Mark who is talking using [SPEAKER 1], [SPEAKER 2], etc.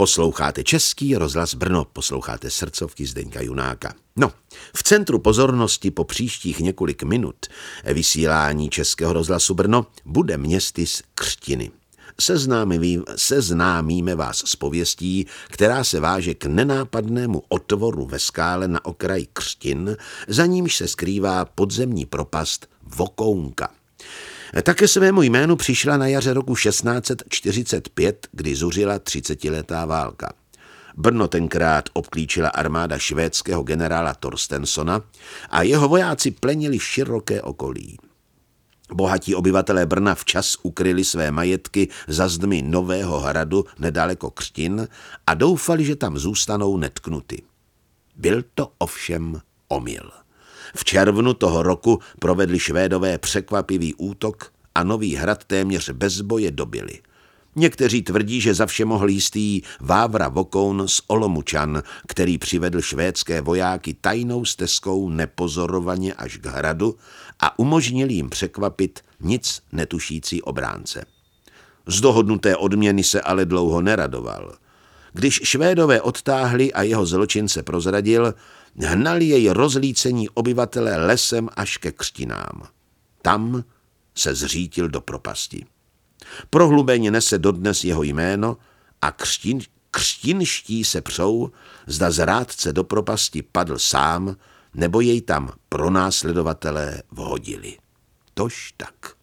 [SPEAKER 1] Posloucháte Český rozhlas Brno, posloucháte srdcovky Zdeňka Junáka. No, v centru pozornosti po příštích několik minut vysílání Českého rozhlasu Brno bude městys Křtiny. Seznámíme vás s pověstí, která se váže k nenápadnému otvoru ve skále na okraji Křtin, za nímž se skrývá podzemní propast Vokounka. Také svému jménu přišla na jaře roku 1645, kdy zuřila 30letá válka. Brno tenkrát obklíčila armáda švédského generála Torstensona a jeho vojáci plenili široké okolí. Bohatí obyvatelé Brna včas ukryli své majetky za zdmi Nového hradu nedaleko Křtin a doufali, že tam zůstanou netknuty. Byl to ovšem omyl. V červnu toho roku provedli Švédové překvapivý útok a Nový hrad téměř bez boje dobili. Někteří tvrdí, že za vše mohl jistý Vávra Vokoun z Olomučan, který přivedl švédské vojáky tajnou stezkou nepozorovaně až k hradu a umožnil jim překvapit nic netušící obránce. Z dohodnuté odměny se ale dlouho neradoval. Když Švédové odtáhli a jeho zločince prozradil, hnali jej rozlícení obyvatelé lesem až ke Křtinám. Tam se zřítil do propasti. Prohlubeně nese dodnes jeho jméno a křtinští se přou, zda zrádce do propasti padl sám, nebo jej tam pronásledovatelé vhodili. Tož tak.